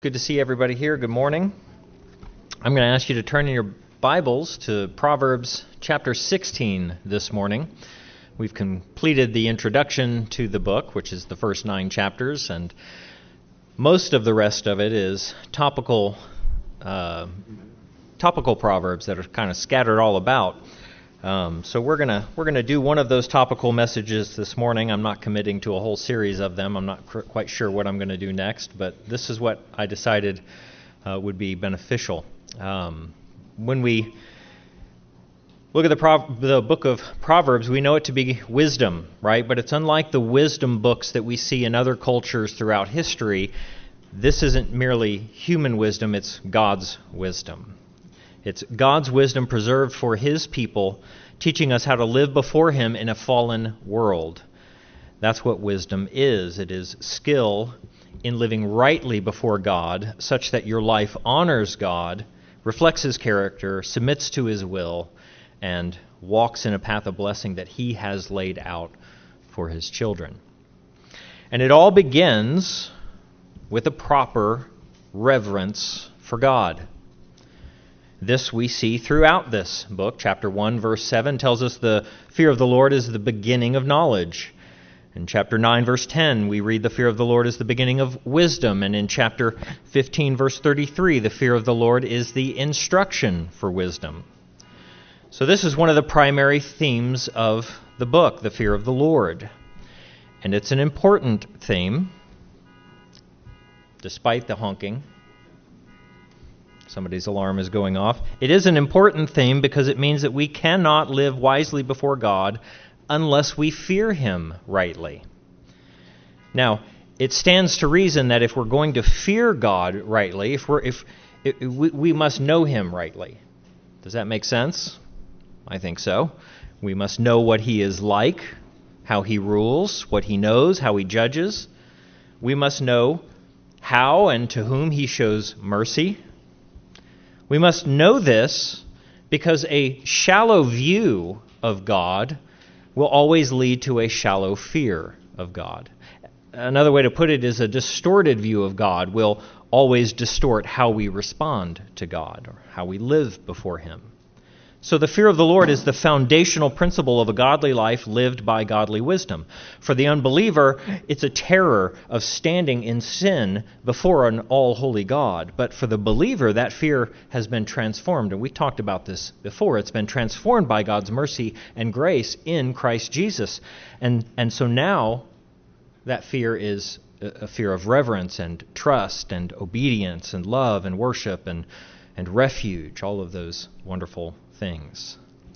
Good to see everybody here. Good morning. I'm going to ask you to turn in your Bibles to Proverbs chapter 16 this morning. We've completed the introduction to the book, which is the first 9 chapters, and most of the rest of it is topical proverbs that are kind of scattered all about. So we're gonna do one of those topical messages this morning. I'm not committing to a whole series of them. I'm not quite sure what I'm going to do next, but this is what I decided would be beneficial. When we look at the book of Proverbs, we know it to be wisdom, right? But it's unlike the wisdom books that we see in other cultures throughout history. This isn't merely human wisdom, it's God's wisdom. It's God's wisdom preserved for His people, teaching us how to live before Him in a fallen world. That's what wisdom is. It is skill in living rightly before God, such that your life honors God, reflects His character, submits to His will, and walks in a path of blessing that He has laid out for His children. And it all begins with a proper reverence for God. This we see throughout this book. Chapter 1, verse 7 tells us the fear of the Lord is the beginning of knowledge. In chapter 9, verse 10, we read the fear of the Lord is the beginning of wisdom. And in chapter 15, verse 33, the fear of the Lord is the instruction for wisdom. So this is one of the primary themes of the book, the fear of the Lord. And it's an important theme, despite the honking. Somebody's alarm is going off. It is an important theme because it means that we cannot live wisely before God unless we fear Him rightly. Now, it stands to reason that if we're going to fear God rightly, we must know Him rightly. Does that make sense? I think so. We must know what He is like, how He rules, what He knows, how He judges. We must know how and to whom He shows mercy. We must know this because a shallow view of God will always lead to a shallow fear of God. Another way to put it is a distorted view of God will always distort how we respond to God or how we live before Him. So the fear of the Lord is the foundational principle of a godly life lived by godly wisdom. For the unbeliever, it's a terror of standing in sin before an all-holy God. But for the believer, that fear has been transformed. And we talked about this before. It's been transformed by God's mercy and grace in Christ Jesus. And so now that fear is a fear of reverence and trust and obedience and love and worship and refuge, all of those wonderful things.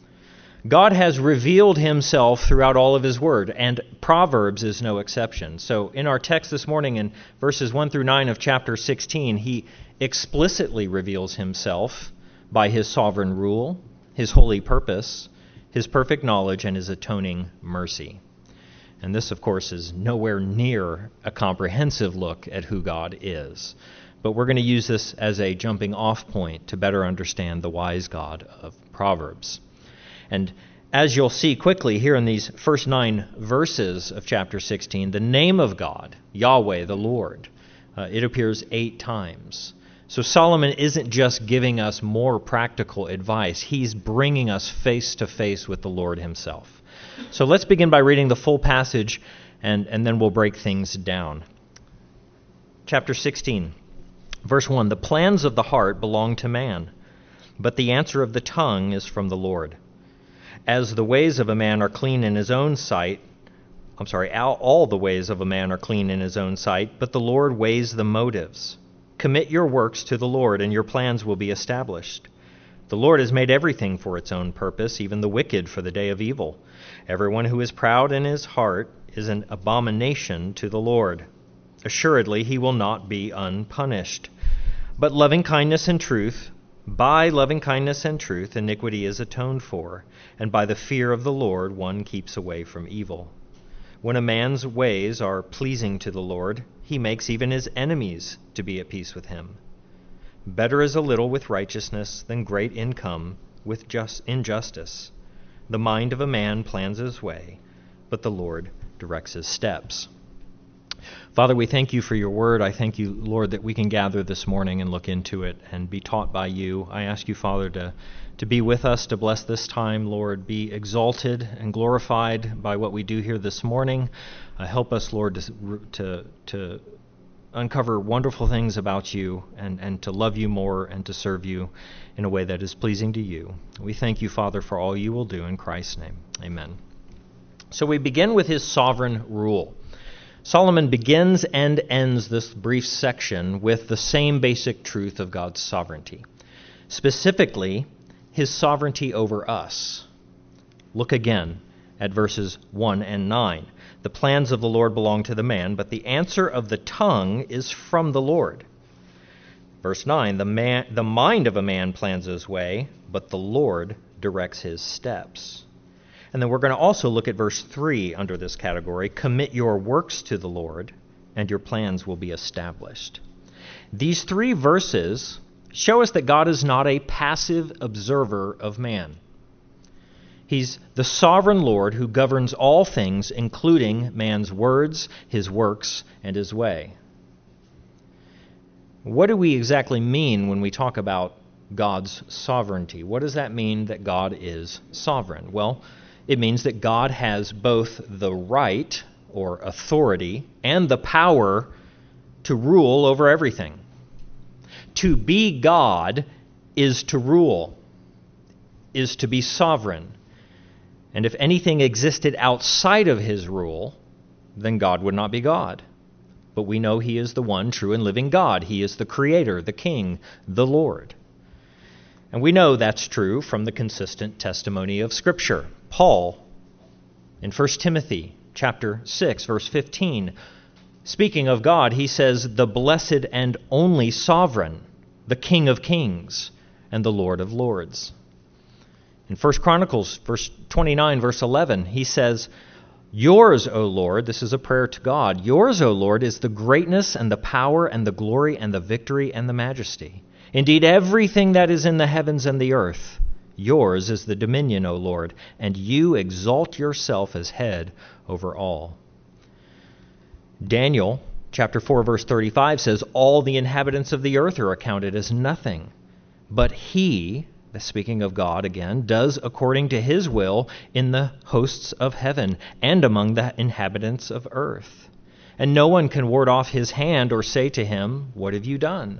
God has revealed Himself throughout all of His Word, and Proverbs is no exception. So in our text this morning, in verses 1 through 9 of chapter 16, He explicitly reveals Himself by His sovereign rule, His holy purpose, His perfect knowledge, and His atoning mercy. And this, of course, is nowhere near a comprehensive look at who God is. But we're going to use this as a jumping off point to better understand the wise God of Proverbs. And as you'll see quickly here in these first 9 verses of chapter 16, the name of God, Yahweh, the Lord, it appears 8 times. So Solomon isn't just giving us more practical advice. He's bringing us face to face with the Lord Himself. So let's begin by reading the full passage, and then we'll break things down. Chapter 16. Verse 1, the plans of the heart belong to man, but the answer of the tongue is from the Lord. As the ways of a man are clean in his own sight, all the ways of a man are clean in his own sight, but the Lord weighs the motives. Commit your works to the Lord, and your plans will be established. The Lord has made everything for its own purpose, even the wicked for the day of evil. Everyone who is proud in his heart is an abomination to the Lord. Assuredly, he will not be unpunished. But by loving kindness and truth, iniquity is atoned for, and by the fear of the Lord one keeps away from evil. When a man's ways are pleasing to the Lord, He makes even his enemies to be at peace with him. Better is a little with righteousness than great income with injustice. The mind of a man plans his way, but the Lord directs his steps. Father, we thank you for your word. I thank you, Lord, that we can gather this morning and look into it and be taught by you. I ask you, Father, to be with us, to bless this time, Lord. Be exalted and glorified by what we do here this morning. Help us, Lord, to uncover wonderful things about you and to love you more and to serve you in a way that is pleasing to you. We thank you, Father, for all you will do in Christ's name. Amen. So we begin with his sovereign rule. Solomon begins and ends this brief section with the same basic truth of God's sovereignty, specifically his sovereignty over us. Look again at verses 1 and 9. The plans of the Lord belong to the man, but the answer of the tongue is from the Lord. Verse 9, the mind of a man plans his way, but the Lord directs his steps. And then we're going to also look at verse 3 under this category. Commit your works to the Lord, and your plans will be established. These three verses show us that God is not a passive observer of man. He's the sovereign Lord who governs all things, including man's words, his works, and his way. What do we exactly mean when we talk about God's sovereignty? What does that mean that God is sovereign? Well, it means that God has both the right or authority and the power to rule over everything. To be God is to rule, is to be sovereign. And if anything existed outside of his rule, then God would not be God. But we know he is the one true and living God. He is the creator, the king, the Lord. And we know that's true from the consistent testimony of Scripture. Paul, in 1 Timothy chapter 6, verse 15, speaking of God, he says, the blessed and only sovereign, the King of kings, and the Lord of lords. In 1 Chronicles, verse 29, verse 11, he says, yours, O Lord, this is a prayer to God, yours, O Lord, is the greatness and the power and the glory and the victory and the majesty. Indeed, everything that is in the heavens and the earth, yours is the dominion, O Lord, and you exalt yourself as head over all. Daniel chapter 4, verse 35 says, all the inhabitants of the earth are accounted as nothing, but he, speaking of God again, does according to his will in the hosts of heaven and among the inhabitants of earth. And no one can ward off his hand or say to him, what have you done?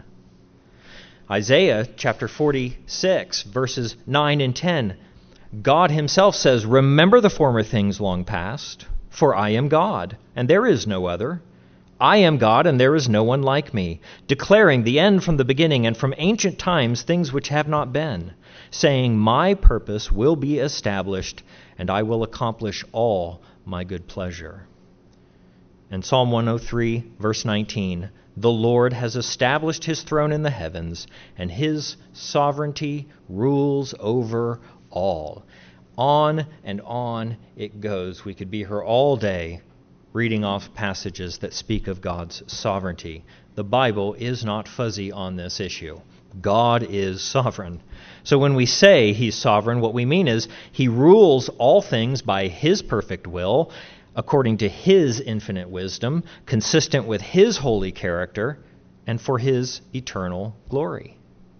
Isaiah chapter 46, verses 9 and 10, God himself says, remember the former things long past, for I am God, and there is no other. I am God, and there is no one like me, declaring the end from the beginning, and from ancient times things which have not been, saying, my purpose will be established, and I will accomplish all my good pleasure. And Psalm 103, verse 19, the Lord has established his throne in the heavens, and his sovereignty rules over all. On and on it goes. We could be here all day reading off passages that speak of God's sovereignty. The Bible is not fuzzy on this issue. God is sovereign. So when we say he's sovereign, what we mean is he rules all things by his perfect will, according to his infinite wisdom, consistent with his holy character, and for his eternal glory.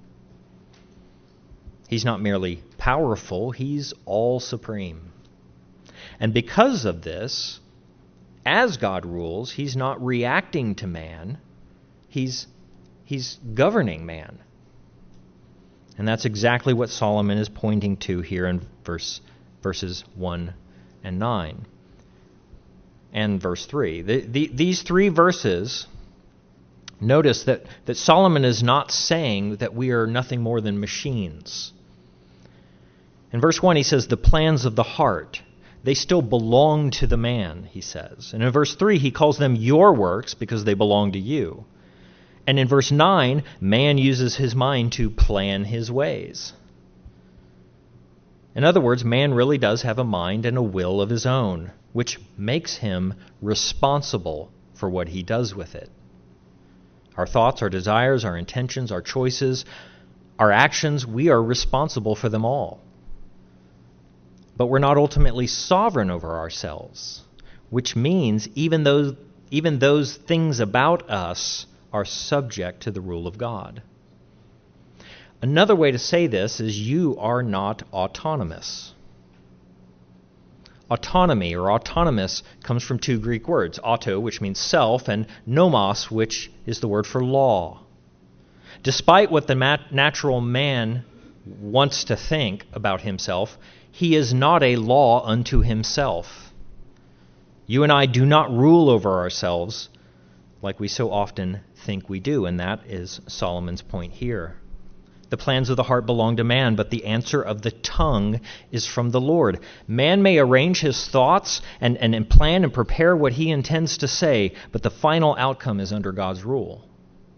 He's not merely powerful, he's all supreme. And because of this, as God rules, he's not reacting to man, he's governing man. And that's exactly what Solomon is pointing to here in verses 1 and 9. And verse 3. These three verses, notice that Solomon is not saying that we are nothing more than machines. In verse 1 he says, the plans of the heart, they still belong to the man, he says. And in verse 3 he calls them your works because they belong to you. And in verse 9, man uses his mind to plan his ways. In other words, man really does have a mind and a will of his own, which makes him responsible for what he does with it. Our thoughts, our desires, our intentions, our choices, our actions, we are responsible for them all. But we're not ultimately sovereign over ourselves, which means even though Even those things about us are subject to the rule of God. Another way to say this is you are not autonomous. Autonomy or autonomous comes from two Greek words, auto, which means self, and nomos, which is the word for law. Despite what the natural man wants to think about himself, he is not a law unto himself. You and I do not rule over ourselves like we so often think we do, and that is Solomon's point here. The plans of the heart belong to man, but the answer of the tongue is from the Lord. Man may arrange his thoughts and plan and prepare what he intends to say, but the final outcome is under God's rule.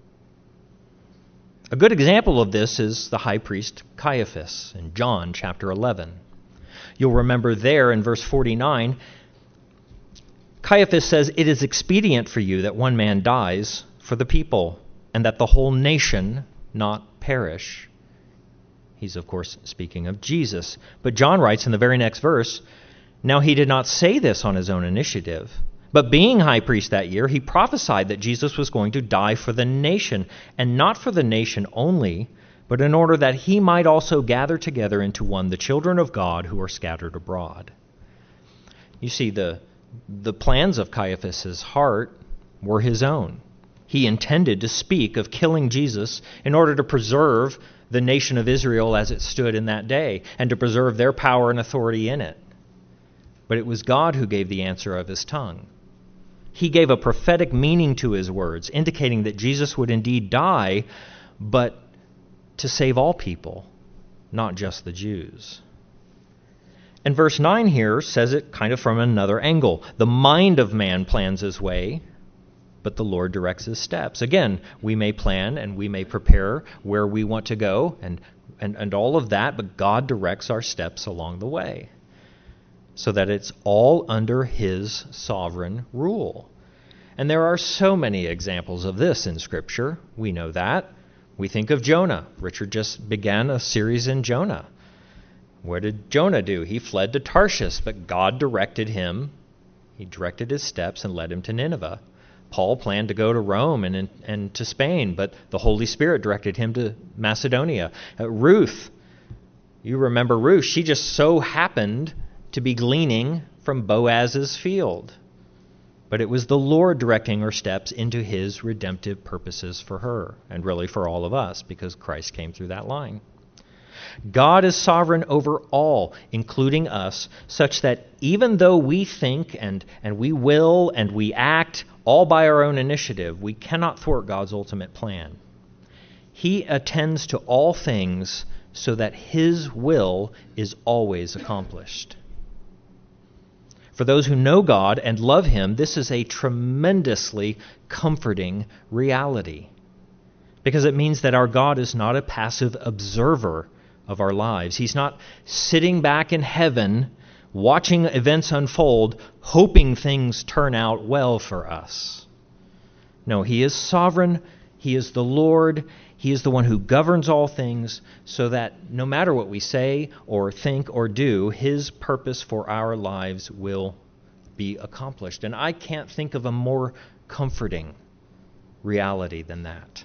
A good example of this is the high priest Caiaphas in John chapter 11. You'll remember there in verse 49, Caiaphas says, "It is expedient for you that one man dies for the people, and that the whole nation not perish." He's, of course, speaking of Jesus. But John writes in the very next verse, "Now he did not say this on his own initiative, but being high priest that year, he prophesied that Jesus was going to die for the nation, and not for the nation only, but in order that he might also gather together into one the children of God who are scattered abroad." You see, the plans of Caiaphas' heart were his own. He intended to speak of killing Jesus in order to preserve the nation of Israel as it stood in that day, and to preserve their power and authority in it. But it was God who gave the answer of his tongue. He gave a prophetic meaning to his words, indicating that Jesus would indeed die, but to save all people, not just the Jews. And verse 9 here says it kind of from another angle. The mind of man plans his way, but the Lord directs his steps. Again, we may plan and we may prepare where we want to go and all of that, but God directs our steps along the way so that it's all under his sovereign rule. And there are so many examples of this in Scripture. We know that. We think of Jonah. Richard just began a series in Jonah. What did Jonah do? He fled to Tarshish, but God directed him. He directed his steps and led him to Nineveh. Paul planned to go to Rome and to Spain, but the Holy Spirit directed him to Macedonia. Ruth, you remember Ruth, she just so happened to be gleaning from Boaz's field. But it was the Lord directing her steps into his redemptive purposes for her, and really for all of us, because Christ came through that line. God is sovereign over all, including us, such that even though we think and we will and we act all by our own initiative, we cannot thwart God's ultimate plan. He attends to all things so that his will is always accomplished. For those who know God and love him, this is a tremendously comforting reality, because it means that our God is not a passive observer of our lives. He's not sitting back in heaven watching events unfold, hoping things turn out well for us. No, he is sovereign. He is the Lord. He is the one who governs all things, so that no matter what we say or think or do, his purpose for our lives will be accomplished. And I can't think of a more comforting reality than that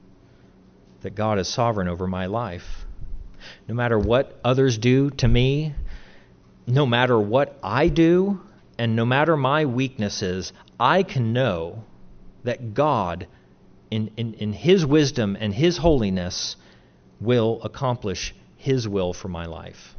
God is sovereign over my life. No matter what others do to me, no matter what I do, and no matter my weaknesses, I can know that God, in his wisdom and his holiness, will accomplish his will for my life.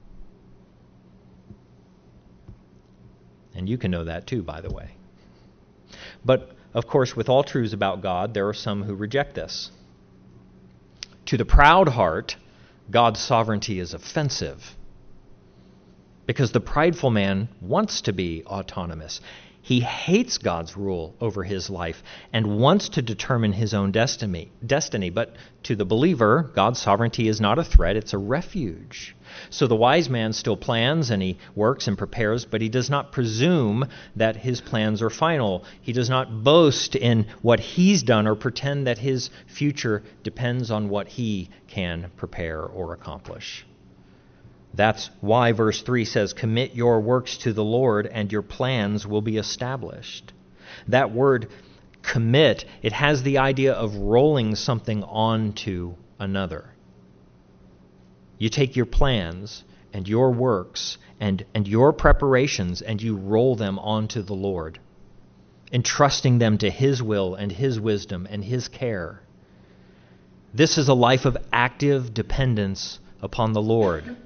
And you can know that too, by the way. But, of course, with all truths about God, there are some who reject this. To the proud heart, God's sovereignty is offensive, because the prideful man wants to be autonomous. He hates God's rule over his life and wants to determine his own destiny. But to the believer, God's sovereignty is not a threat, it's a refuge. So the wise man still plans and he works and prepares, but he does not presume that his plans are final. He does not boast in what he's done or pretend that his future depends on what he can prepare or accomplish. That's why verse 3 says, "Commit your works to the Lord, and your plans will be established." That word commit, it has the idea of rolling something onto another. You take your plans and your works and your preparations and you roll them onto the Lord, entrusting them to His will and His wisdom and His care. This is a life of active dependence upon the Lord.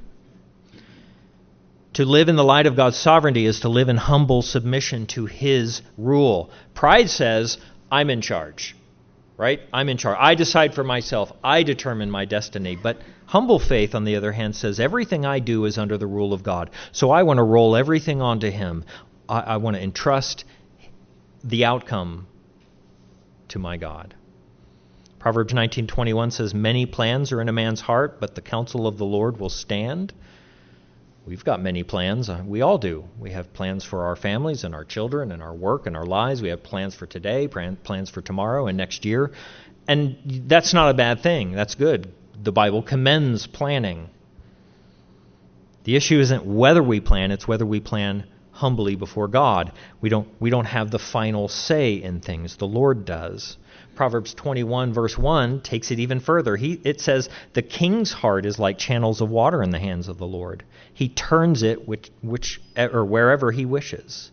To live in the light of God's sovereignty is to live in humble submission to His rule. Pride says, I'm in charge, right? I'm in charge. I decide for myself. I determine my destiny. But humble faith, on the other hand, says everything I do is under the rule of God. So I want to roll everything onto Him. I want to entrust the outcome to my God. Proverbs 19:21 says, many plans are in a man's heart, but the counsel of the Lord will stand. We've got many plans. We all do. We have plans for our families and our children and our work and our lives. We have plans for today, plans for tomorrow and next year. And that's not a bad thing. That's good. The Bible commends planning. The issue isn't whether we plan, it's whether we plan humbly before God. We don't have the final say in things. The Lord does. Proverbs 21 verse 1 takes it even further. It says, the king's heart is like channels of water in the hands of the Lord. He turns it wherever he wishes.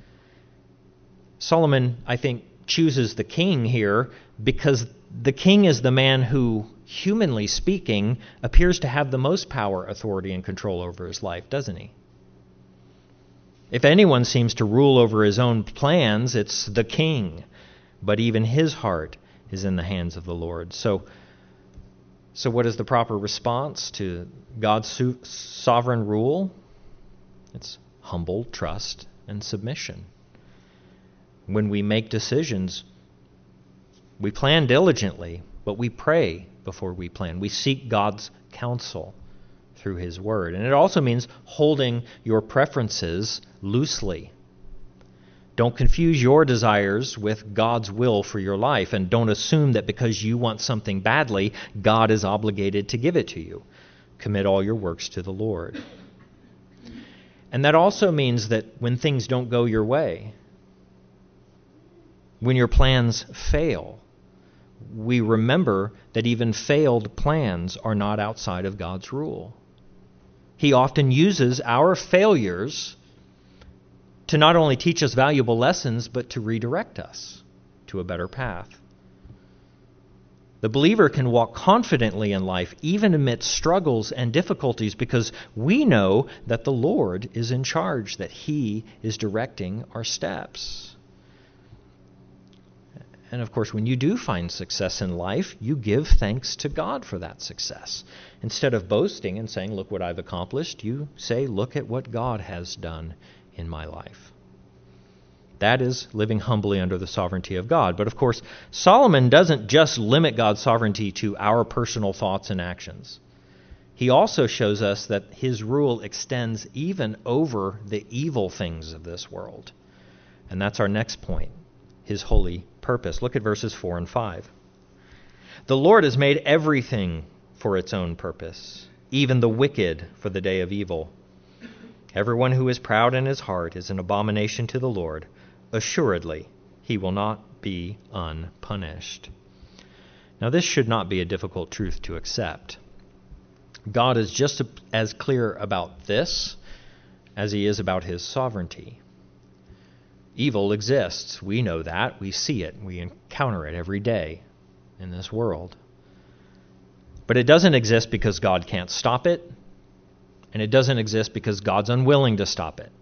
Solomon, I think, chooses the king here because the king is the man who, humanly speaking, appears to have the most power, authority, and control over his life, doesn't he? If anyone seems to rule over his own plans, it's the king. But even his heart is in the hands of the Lord. So what is the proper response to God's sovereign rule? It's humble trust and submission. When we make decisions, we plan diligently, but we pray before we plan. We seek God's counsel through His Word. And it also means holding your preferences loosely. Don't confuse your desires with God's will for your life, and don't assume that because you want something badly, God is obligated to give it to you. Commit all your works to the Lord. And that also means that when things don't go your way, when your plans fail, we remember that even failed plans are not outside of God's rule. He often uses our failures to not only teach us valuable lessons, but to redirect us to a better path. The believer can walk confidently in life, even amidst struggles and difficulties, because we know that the Lord is in charge, that He is directing our steps. And of course, when you do find success in life, you give thanks to God for that success. Instead of boasting and saying, look what I've accomplished, you say, look at what God has done in my life. That is living humbly under the sovereignty of God. But of course, Solomon doesn't just limit God's sovereignty to our personal thoughts and actions. He also shows us that His rule extends even over the evil things of this world. And that's our next point, His holy purpose. Look at verses 4 and 5. The Lord has made everything for its own purpose, even the wicked for the day of evil. Everyone who is proud in his heart is an abomination to the Lord. Assuredly, He will not be unpunished. Now, this should not be a difficult truth to accept. God is just as clear about this as He is about His sovereignty. Evil exists. We know that. We see it. We encounter it every day in this world. But it doesn't exist because God can't stop it, and it doesn't exist because God's unwilling to stop it.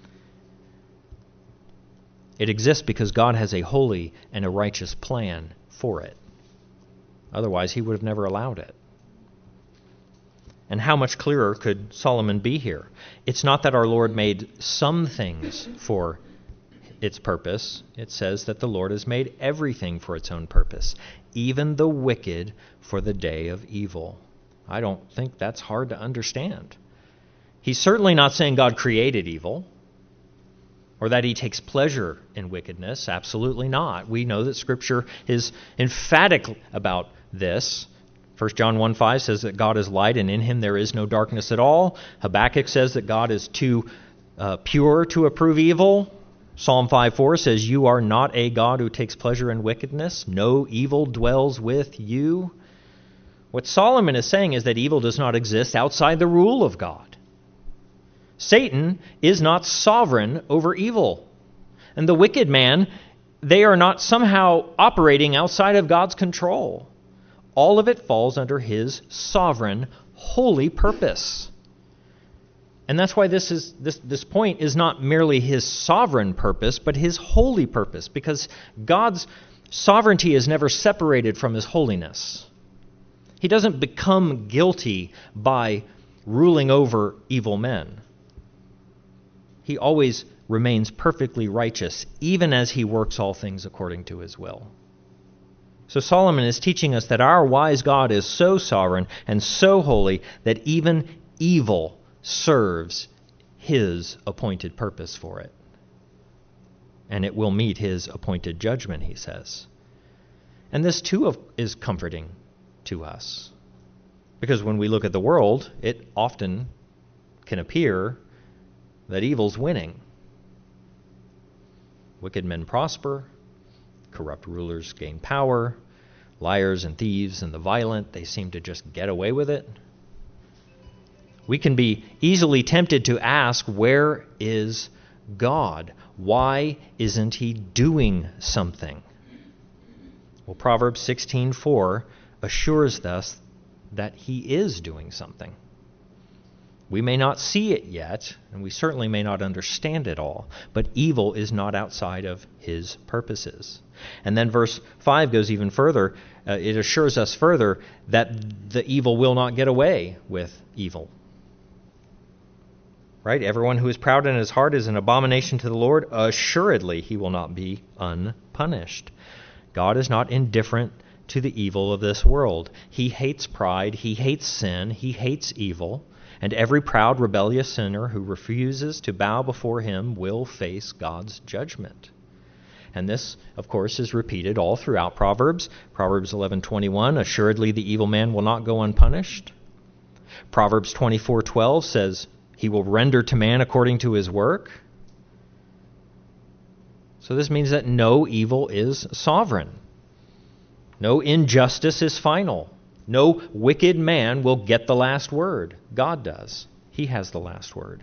It exists because God has a holy and a righteous plan for it. Otherwise, He would have never allowed it. And how much clearer could Solomon be here? It's not that our Lord made some things for its purpose. It says that the Lord has made everything for its own purpose, even the wicked for the day of evil. I don't think that's hard to understand. He's certainly not saying God created evil or that He takes pleasure in wickedness. Absolutely not. We know that Scripture is emphatic about this. 1 John 1:5 says that God is light and in Him there is no darkness at all. Habakkuk says that God is too pure to approve evil. Psalm 5:4 says, "You are not a God who takes pleasure in wickedness. No evil dwells with you." What Solomon is saying is that evil does not exist outside the rule of God. Satan is not sovereign over evil. And the wicked man, they are not somehow operating outside of God's control. All of it falls under his sovereign, holy purpose. And that's why this point is not merely his sovereign purpose, but his holy purpose, because God's sovereignty is never separated from his holiness. He doesn't become guilty by ruling over evil men. He always remains perfectly righteous, even as he works all things according to his will. So Solomon is teaching us that our wise God is so sovereign and so holy that even evil serves his appointed purpose for it. And it will meet his appointed judgment, he says. And this too is comforting to us. Because when we look at the world, it often can appear that evil's winning. Wicked men prosper, corrupt rulers gain power, liars and thieves and the violent, they seem to just get away with it. We can be easily tempted to ask, where is God? Why isn't he doing something? Well, Proverbs 16:4 assures us that he is doing something. We may not see it yet, and we certainly may not understand it all, but evil is not outside of his purposes. And then verse 5 goes even further. It assures us further that the evil will not get away with evil. Right? Everyone who is proud in his heart is an abomination to the Lord. Assuredly, he will not be unpunished. God is not indifferent to the evil of this world. He hates pride. He hates sin. He hates evil. And every proud, rebellious sinner who refuses to bow before him will face God's judgment. And this, of course, is repeated all throughout Proverbs. Proverbs 11:21, assuredly the evil man will not go unpunished. Proverbs 24:12 says, he will render to man according to his work. So this means that no evil is sovereign. No injustice is final. No wicked man will get the last word. God does. He has the last word.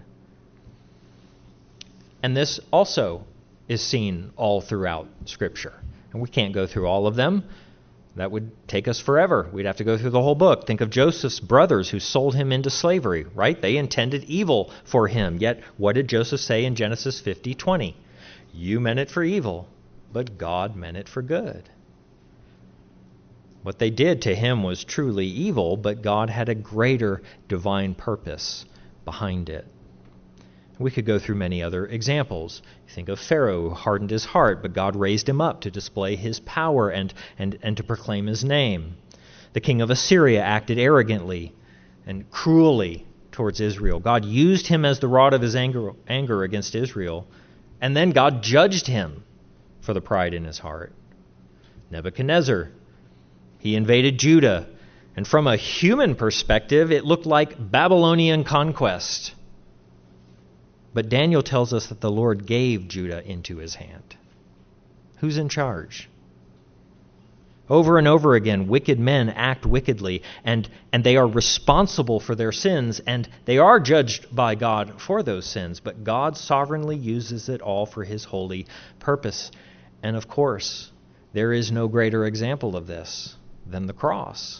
And this also is seen all throughout Scripture. And we can't go through all of them. That would take us forever. We'd have to go through the whole book. Think of Joseph's brothers who sold him into slavery, right? They intended evil for him. Yet what did Joseph say in Genesis 50:20? You meant it for evil, but God meant it for good. What they did to him was truly evil, but God had a greater divine purpose behind it. We could go through many other examples. Think of Pharaoh, who hardened his heart, but God raised him up to display his power and to proclaim his name. The king of Assyria acted arrogantly and cruelly towards Israel. God used him as the rod of his anger against Israel, and then God judged him for the pride in his heart. Nebuchadnezzar, he invaded Judah, and from a human perspective, it looked like Babylonian conquest. But Daniel tells us that the Lord gave Judah into his hand. Who's in charge? Over and over again, wicked men act wickedly, and they are responsible for their sins, and they are judged by God for those sins. But God sovereignly uses it all for his holy purpose. And of course, there is no greater example of this than the cross.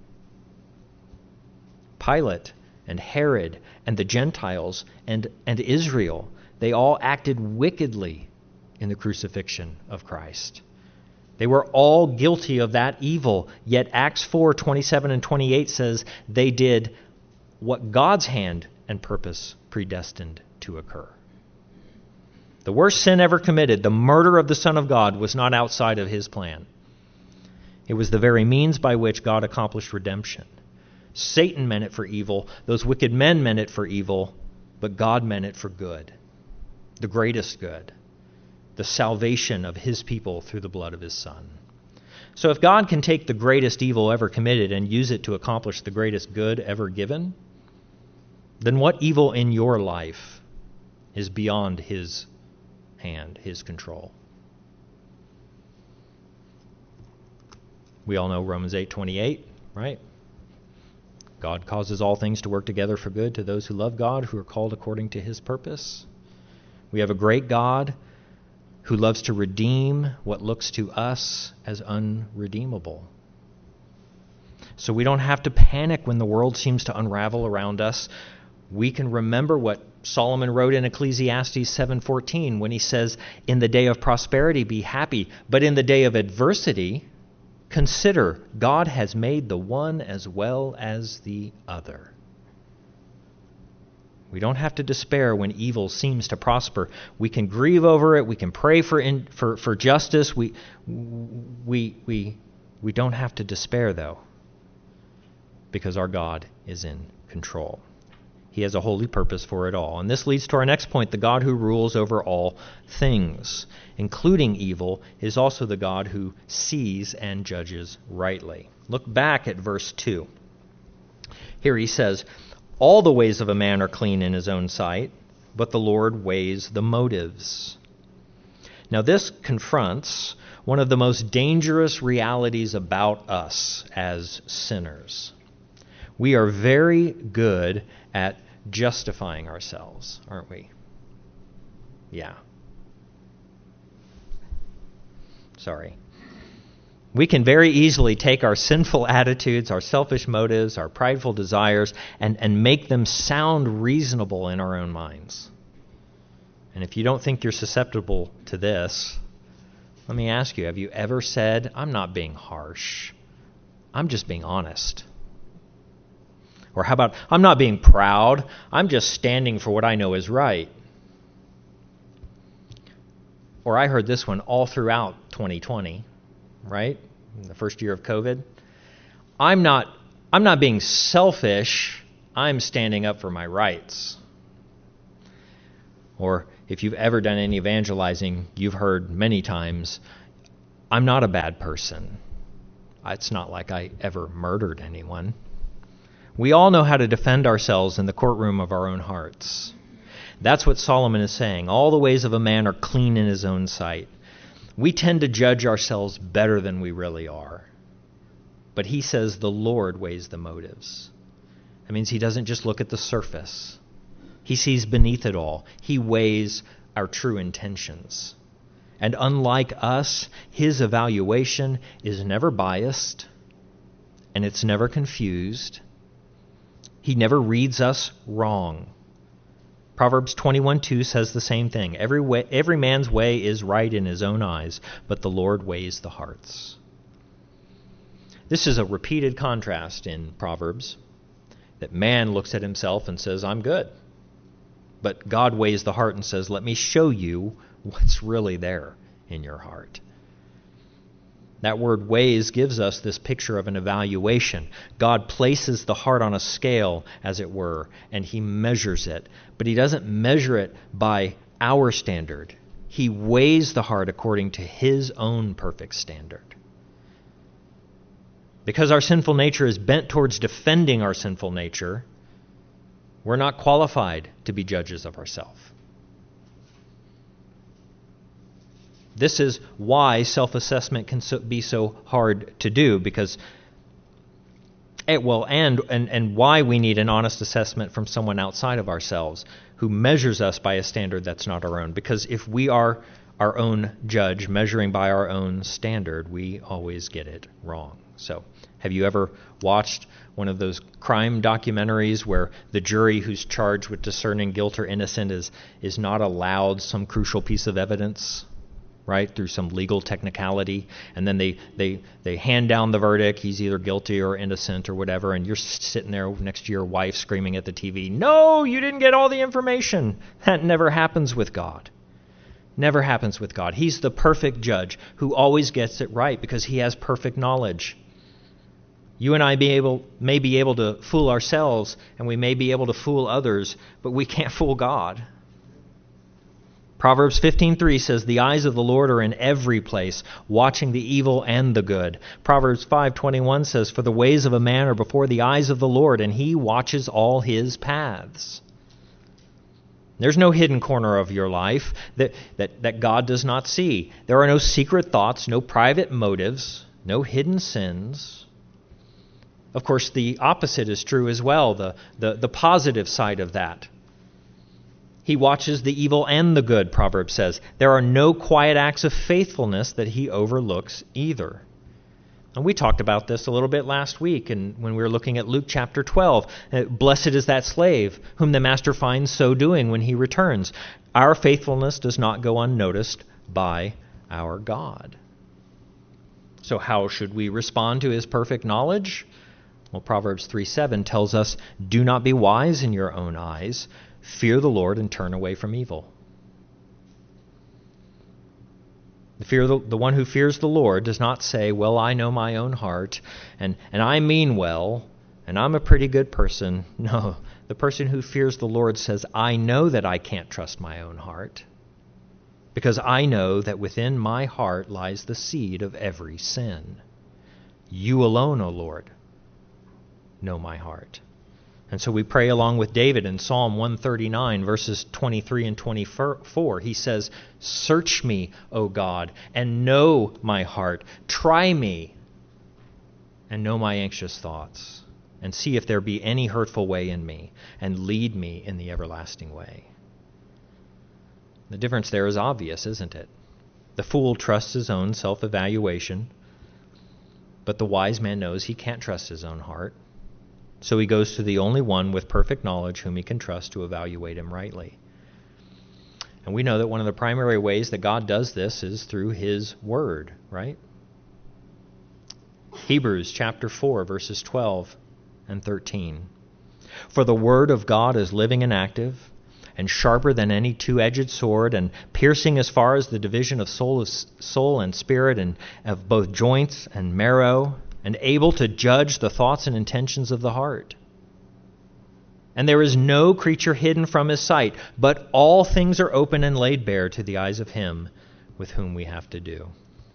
Pilate and Herod and the Gentiles and Israel, they all acted wickedly in the crucifixion of Christ. They were all guilty of that evil, yet Acts 4:27 and 28 says they did what God's hand and purpose predestined to occur. The worst sin ever committed, the murder of the Son of God, was not outside of his plan. It was the very means by which God accomplished redemption. Satan meant it for evil. Those wicked men meant it for evil. But God meant it for good. The greatest good. The salvation of his people through the blood of his Son. So if God can take the greatest evil ever committed and use it to accomplish the greatest good ever given, then what evil in your life is beyond his hand, his control. We all know Romans 8:28, right? God causes all things to work together for good to those who love God, who are called according to his purpose. We have a great God who loves to redeem what looks to us as unredeemable. So we don't have to panic when the world seems to unravel around us. We can remember what Solomon wrote in Ecclesiastes 7:14 when he says, "In the day of prosperity be happy, but in the day of adversity consider God has made the one as well as the other." We don't have to despair when evil seems to prosper. We can grieve over it. We can pray for justice. We don't have to despair, though, because our God is in control. He has a holy purpose for it all. And this leads to our next point. The God who rules over all things, including evil, is also the God who sees and judges rightly. Look back at verse 2. Here he says, "All the ways of a man are clean in his own sight, but the Lord weighs the motives." Now this confronts one of the most dangerous realities about us as sinners. We are very good at justifying ourselves, aren't we? Yeah. Sorry. We can very easily take our sinful attitudes, our selfish motives, our prideful desires, and make them sound reasonable in our own minds. And if you don't think you're susceptible to this, let me ask you, have you ever said, "I'm not being harsh, I'm just being honest"? Or how about, "I'm not being proud, I'm just standing for what I know is right"? Or I heard this one all throughout 2020, right? In the first year of COVID. I'm not being selfish, I'm standing up for my rights." Or if you've ever done any evangelizing, you've heard many times, "I'm not a bad person. It's not like I ever murdered anyone." We all know how to defend ourselves in the courtroom of our own hearts. That's what Solomon is saying. All the ways of a man are clean in his own sight. We tend to judge ourselves better than we really are. But he says the Lord weighs the motives. That means he doesn't just look at the surface. He sees beneath it all. He weighs our true intentions. And unlike us, his evaluation is never biased, and it's never confused. He never reads us wrong. Proverbs 21:2 says the same thing. Every man's way is right in his own eyes, but the Lord weighs the hearts. This is a repeated contrast in Proverbs, that man looks at himself and says, "I'm good." But God weighs the heart and says, "Let me show you what's really there in your heart." That word weighs gives us this picture of an evaluation. God places the heart on a scale, as it were, and he measures it. But he doesn't measure it by our standard. He weighs the heart according to his own perfect standard. Because our sinful nature is bent towards defending our sinful nature, we're not qualified to be judges of ourselves. This is why self-assessment can be so hard to do, because and why we need an honest assessment from someone outside of ourselves who measures us by a standard that's not our own. Because if we are our own judge, measuring by our own standard, we always get it wrong. So, have you ever watched one of those crime documentaries where the jury who's charged with discerning guilt or innocent is not allowed some crucial piece of evidence? Right, through some legal technicality, and then they hand down the verdict. He's either guilty or innocent or whatever, and you're sitting there next to your wife screaming at the TV, "No, you didn't get all the information." That never happens with God. Never happens with God. He's the perfect judge who always gets it right because he has perfect knowledge. You and I may be able to fool ourselves, and we may be able to fool others, but we can't fool God. Proverbs 15:3 says, "The eyes of the Lord are in every place, watching the evil and the good." Proverbs 5:21 says, "For the ways of a man are before the eyes of the Lord, and he watches all his paths." There's no hidden corner of your life that God does not see. There are no secret thoughts, no private motives, no hidden sins. Of course, the opposite is true as well, the positive side of that. He watches the evil and the good, Proverbs says. There are no quiet acts of faithfulness that he overlooks either. And we talked about this a little bit last week when we were looking at Luke chapter 12. Blessed is that slave whom the master finds so doing when he returns. Our faithfulness does not go unnoticed by our God. So how should we respond to his perfect knowledge? Well, Proverbs 3:7 tells us, do not be wise in your own eyes. Fear the Lord and turn away from evil. The one who fears the Lord does not say, well, I know my own heart, and I mean well, and I'm a pretty good person. No, the person who fears the Lord says, I know that I can't trust my own heart, because I know that within my heart lies the seed of every sin. You alone, O Lord, know my heart. And so we pray along with David in Psalm 139, verses 23 and 24. He says, search me, O God, and know my heart. Try me and know my anxious thoughts, and see if there be any hurtful way in me, and lead me in the everlasting way. The difference there is obvious, isn't it? The fool trusts his own self-evaluation, but the wise man knows he can't trust his own heart. So he goes to the only one with perfect knowledge whom he can trust to evaluate him rightly. And we know that one of the primary ways that God does this is through his word, right? Hebrews chapter 4, verses 12 and 13. For the word of God is living and active, and sharper than any two-edged sword, and piercing as far as the division of soul and spirit, and of both joints and marrow, and able to judge the thoughts and intentions of the heart. And there is no creature hidden from his sight, but all things are open and laid bare to the eyes of him with whom we have to do.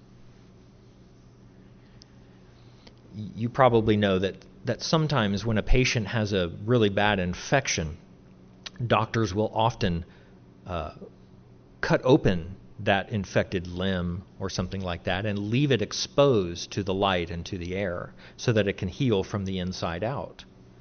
You probably know that sometimes when a patient has a really bad infection, doctors will often cut open that infected limb or something like that and leave it exposed to the light and to the air so that it can heal from the inside out.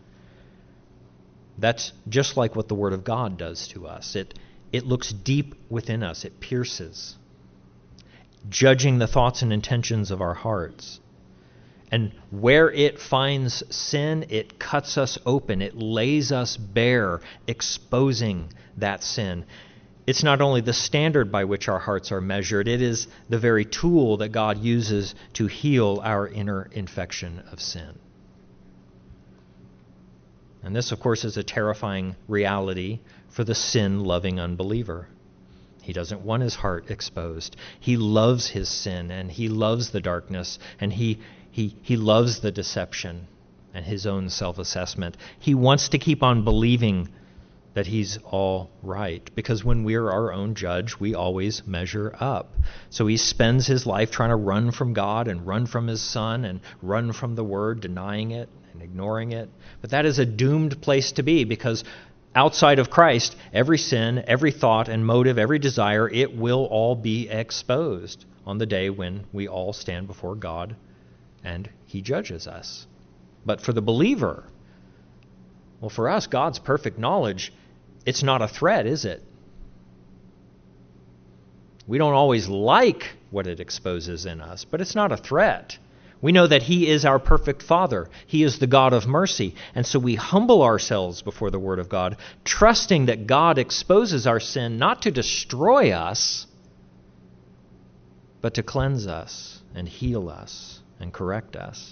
That's just like what the Word of God does to us. It looks deep within us. It pierces, judging the thoughts and intentions of our hearts. And where it finds sin, it cuts us open. It lays us bare, exposing that sin. It's not only the standard by which our hearts are measured, it is the very tool that God uses to heal our inner infection of sin. And this, of course, is a terrifying reality for the sin-loving unbeliever. He doesn't want his heart exposed. He loves his sin, and he loves the darkness, and he loves the deception and his own self-assessment. He wants to keep on believing that he's all right, because when we're our own judge, we always measure up. So he spends his life trying to run from God and run from his Son and run from the Word, denying it and ignoring it. But that is a doomed place to be, because outside of Christ, every sin, every thought and motive, every desire, it will all be exposed on the day when we all stand before God and he judges us. But for the believer, well, for us, God's perfect knowledge, it's not a threat, is it? We don't always like what it exposes in us, but it's not a threat. We know that he is our perfect Father. He is the God of mercy. And so we humble ourselves before the Word of God, trusting that God exposes our sin not to destroy us, but to cleanse us and heal us and correct us.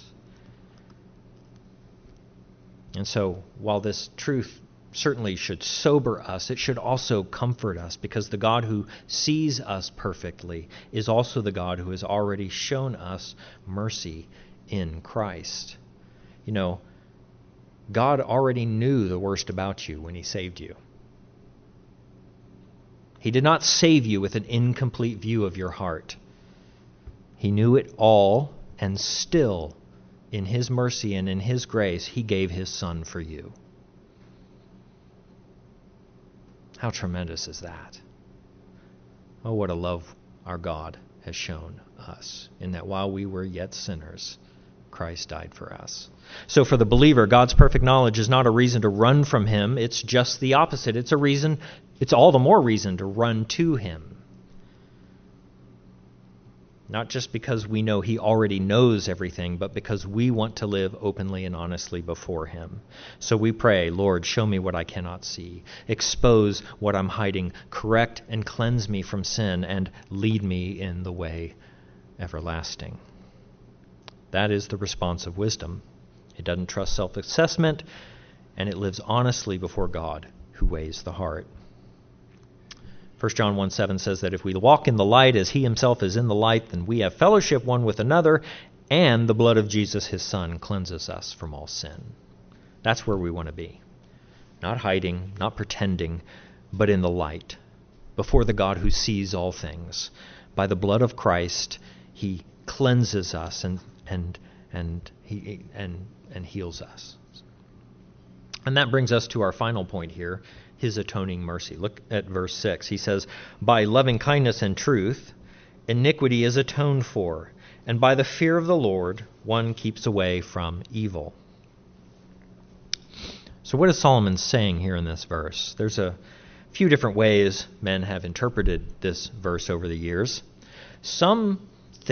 And so while this truth certainly should sober us, it should also comfort us, because the God who sees us perfectly is also the God who has already shown us mercy in Christ. You know, God already knew the worst about you when he saved you. He did not save you with an incomplete view of your heart. He knew it all, and still, in his mercy and in his grace, he gave his Son for you. How tremendous is that? Oh, what a love our God has shown us, in that while we were yet sinners, Christ died for us. So for the believer, God's perfect knowledge is not a reason to run from him. It's just the opposite. It's all the more reason to run to him. Not just because we know he already knows everything, but because we want to live openly and honestly before him. So we pray, Lord, show me what I cannot see. Expose what I'm hiding. Correct and cleanse me from sin, and lead me in the way everlasting. That is the response of wisdom. It doesn't trust self-assessment, and it lives honestly before God, who weighs the heart. 1 John 1:7 says that if we walk in the light as he himself is in the light, then we have fellowship one with another, and the blood of Jesus, his Son, cleanses us from all sin. That's where we want to be. Not hiding, not pretending, but in the light, before the God who sees all things. By the blood of Christ, he cleanses us and heals us. And that brings us to our final point here, his atoning mercy. Look at verse 6. He says, by loving kindness and truth, iniquity is atoned for, and by the fear of the Lord, one keeps away from evil. So what is Solomon saying here in this verse? There's a few different ways men have interpreted this verse over the years. Some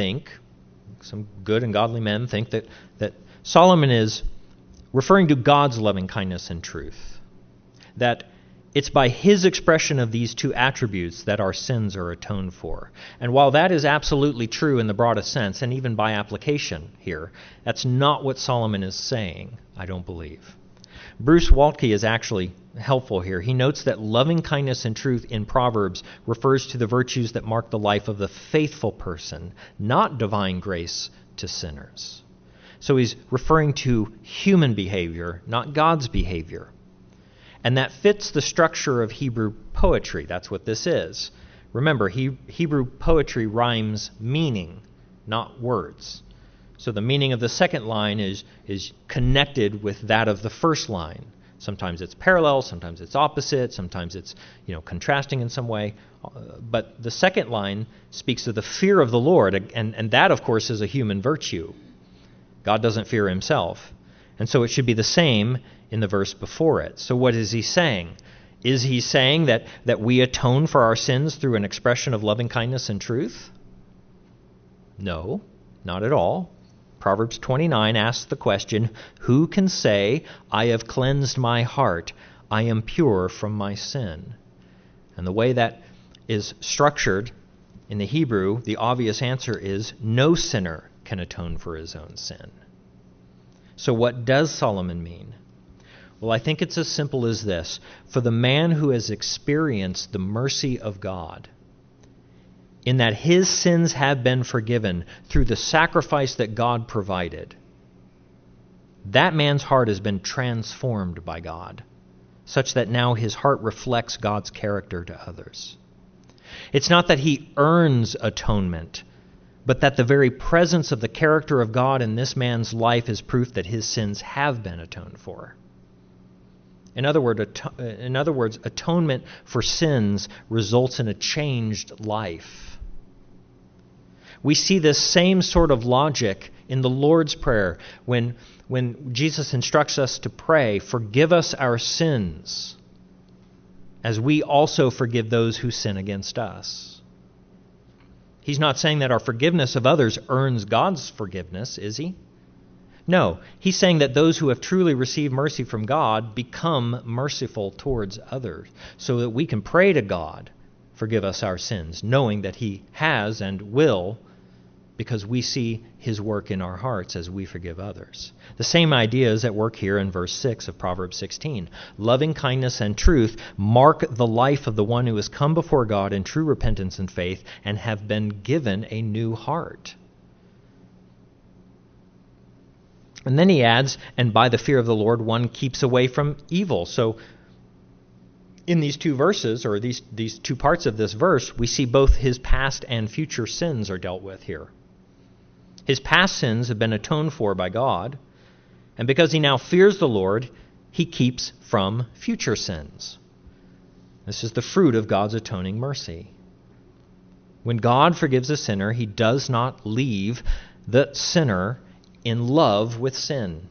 good and godly men think that Solomon is referring to God's loving kindness and truth, that it's by his expression of these two attributes that our sins are atoned for. And while that is absolutely true in the broadest sense, and even by application here, that's not what Solomon is saying, I don't believe. Bruce Waltke is actually helpful here. He notes that loving kindness and truth in Proverbs refers to the virtues that mark the life of the faithful person, not divine grace to sinners. So he's referring to human behavior, not God's behavior. And that fits the structure of Hebrew poetry. That's what this is. Remember, Hebrew poetry rhymes meaning, not words. So the meaning of the second line is connected with that of the first line. Sometimes it's parallel, sometimes it's opposite, sometimes it's contrasting in some way. But the second line speaks of the fear of the Lord, and that, of course, is a human virtue. God doesn't fear himself. And so it should be the same in the verse before it. So what is he saying? Is he saying that we atone for our sins through an expression of loving kindness and truth? No, not at all. Proverbs 29 asks the question, who can say, I have cleansed my heart, I am pure from my sin? And the way that is structured in the Hebrew, the obvious answer is, no sinner can atone for his own sin. So what does Solomon mean? Well, I think it's as simple as this. For the man who has experienced the mercy of God, in that his sins have been forgiven through the sacrifice that God provided, that man's heart has been transformed by God, such that now his heart reflects God's character to others. It's not that he earns atonement, but that the very presence of the character of God in this man's life is proof that his sins have been atoned for. In other words, atonement for sins results in a changed life. We see this same sort of logic in the Lord's Prayer when Jesus instructs us to pray, forgive us our sins, as we also forgive those who sin against us. He's not saying that our forgiveness of others earns God's forgiveness, is he? No, he's saying that those who have truly received mercy from God become merciful towards others, so that we can pray to God, forgive us our sins, knowing that he has and will, because we see his work in our hearts as we forgive others. The same idea is at work here in verse 6 of Proverbs 16. Loving kindness and truth mark the life of the one who has come before God in true repentance and faith and have been given a new heart. And then he adds, and by the fear of the Lord one keeps away from evil. So in these two verses, or these two parts of this verse, we see both his past and future sins are dealt with here. His past sins have been atoned for by God, and because he now fears the Lord, he keeps from future sins. This is the fruit of God's atoning mercy. When God forgives a sinner, he does not leave the sinner in love with sin.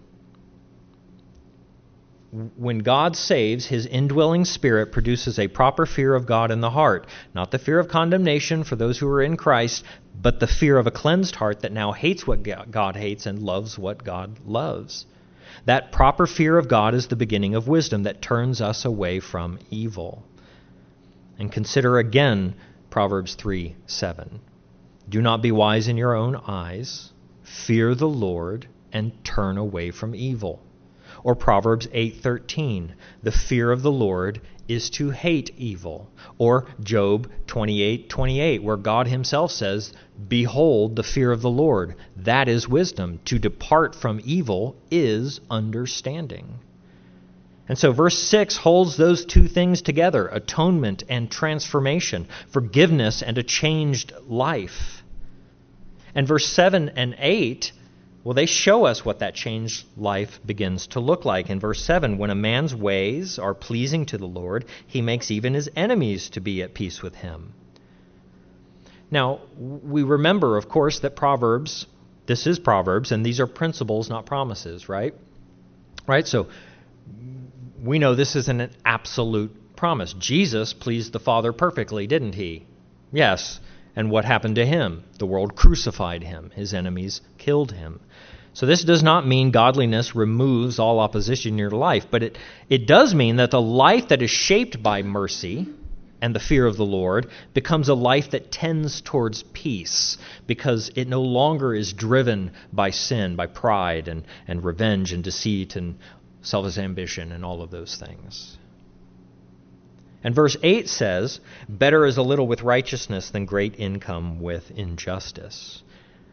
When God saves, his indwelling Spirit produces a proper fear of God in the heart. Not the fear of condemnation for those who are in Christ, but the fear of a cleansed heart that now hates what God hates and loves what God loves. That proper fear of God is the beginning of wisdom that turns us away from evil. And consider again Proverbs 3:7. Do not be wise in your own eyes. Fear the Lord and turn away from evil. Or Proverbs 8:13, the fear of the Lord is to hate evil. Or Job 28:28, where God himself says, behold the fear of the Lord, that is wisdom. To depart from evil is understanding. And so verse 6 holds those two things together, atonement and transformation, forgiveness and a changed life. And verse 7 and 8, well, they show us what that changed life begins to look like. In verse 7, when a man's ways are pleasing to the Lord, he makes even his enemies to be at peace with him. Now, we remember, of course, that Proverbs, this is Proverbs, and these are principles, not promises, right? Right? So we know this isn't an absolute promise. Jesus pleased the Father perfectly, didn't he? Yes. And what happened to him? The world crucified him. His enemies killed him. So this does not mean godliness removes all opposition in your life, but it does mean that the life that is shaped by mercy and the fear of the Lord becomes a life that tends towards peace because it no longer is driven by sin, by pride and revenge and deceit and selfish ambition and all of those things. And verse 8 says, better is a little with righteousness than great income with injustice.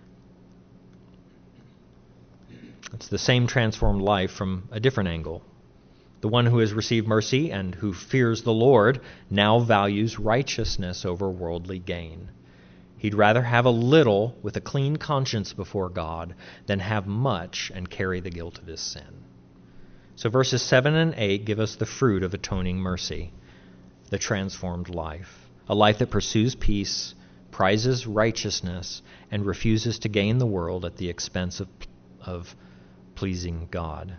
It's the same transformed life from a different angle. The one who has received mercy and who fears the Lord now values righteousness over worldly gain. He'd rather have a little with a clean conscience before God than have much and carry the guilt of his sin. So verses 7 and 8 give us the fruit of atoning mercy. The transformed life. A life that pursues peace, prizes righteousness, and refuses to gain the world at the expense of pleasing God.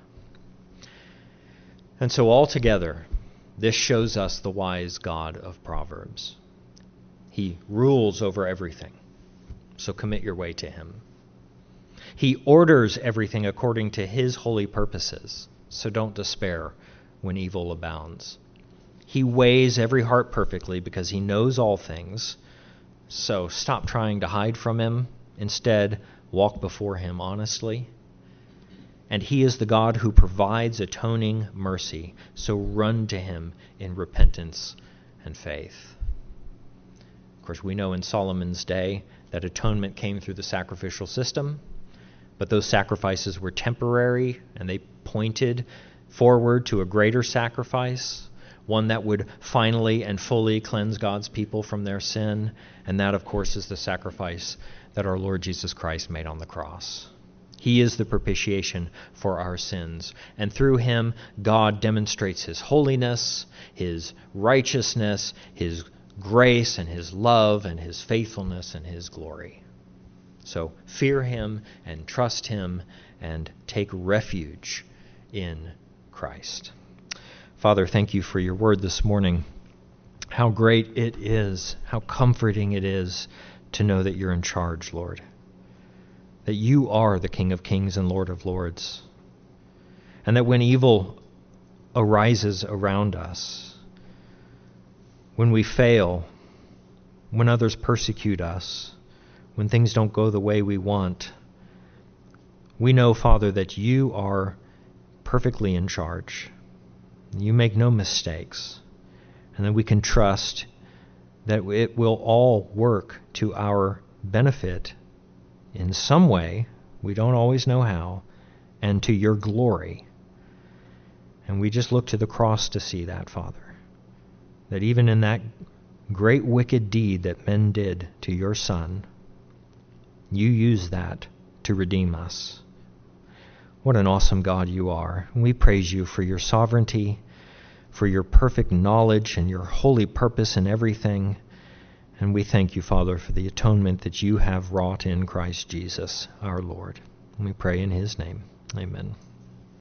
And so altogether, this shows us the wise God of Proverbs. He rules over everything, so commit your way to him. He orders everything according to his holy purposes, so don't despair when evil abounds. He weighs every heart perfectly because he knows all things. So stop trying to hide from him. Instead, walk before him honestly. And he is the God who provides atoning mercy. So run to him in repentance and faith. Of course, we know in Solomon's day that atonement came through the sacrificial system. But those sacrifices were temporary and they pointed forward to a greater sacrifice. One that would finally and fully cleanse God's people from their sin. And that, of course, is the sacrifice that our Lord Jesus Christ made on the cross. He is the propitiation for our sins. And through him, God demonstrates his holiness, his righteousness, his grace, and his love, and his faithfulness, and his glory. So fear him and trust him and take refuge in Christ. Father, thank you for your word this morning. How great it is, how comforting it is to know that you're in charge, Lord. That you are the King of Kings and Lord of Lords. And that when evil arises around us, when we fail, when others persecute us, when things don't go the way we want, we know, Father, that you are perfectly in charge. You make no mistakes, and that we can trust that it will all work to our benefit in some way, we don't always know how, and to your glory. And we just look to the cross to see that, Father, that even in that great wicked deed that men did to your Son, you used that to redeem us. What an awesome God you are. We praise you for your sovereignty, for your perfect knowledge and your holy purpose in everything. And we thank you, Father, for the atonement that you have wrought in Christ Jesus, our Lord. And we pray in his name. Amen.